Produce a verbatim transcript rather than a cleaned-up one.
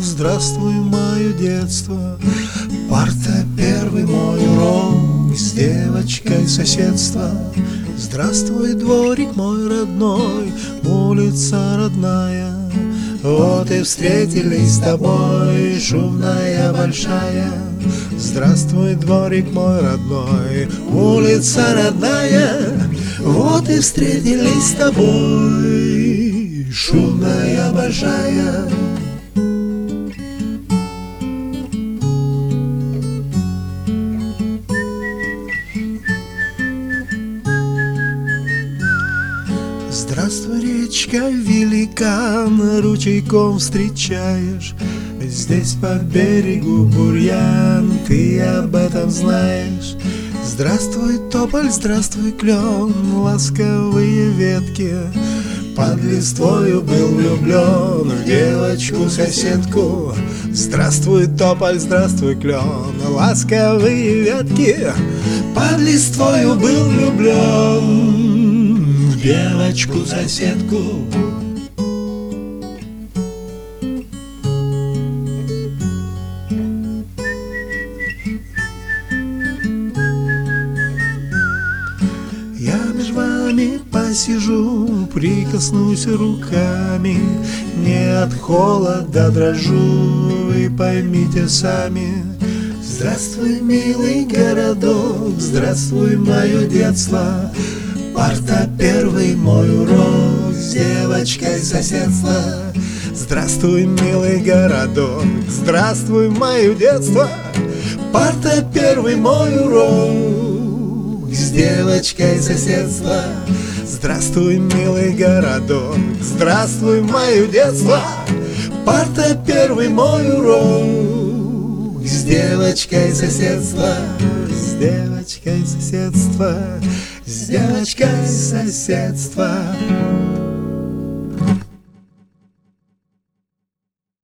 здравствуй, мое детство. Парта первый мой урок, с девочкой соседство. Здравствуй, дворик мой родной, улица родная. Вот и встретились с тобой, шумная большая. Здравствуй, дворик мой родной, улица родная. Вот и встретились с тобой, шумная большая. Здравствуй, речка великан, ручейком встречаешь. Здесь по берегу бурьян, ты об этом знаешь. Здравствуй, тополь, здравствуй, клен, ласковые ветки. Под листвою был влюблен в девочку-соседку. Здравствуй, тополь, здравствуй, клен, ласковые ветки. Под листвою был влюблен в девочку-соседку. Я между вами посижу, прикоснусь руками, не от холода дрожу, и поймите сами. Здравствуй, милый городок, здравствуй, мое детство. Парта первый мой урок, с девочкой соседство. Здравствуй, милый городок, здравствуй, мое детство. Парта первый мой урок, с девочкой соседство. Здравствуй, милый городок, здравствуй, мое детство. Парта первый мой урок, с девочкой соседство. С девочкой соседство, с девочкой соседство.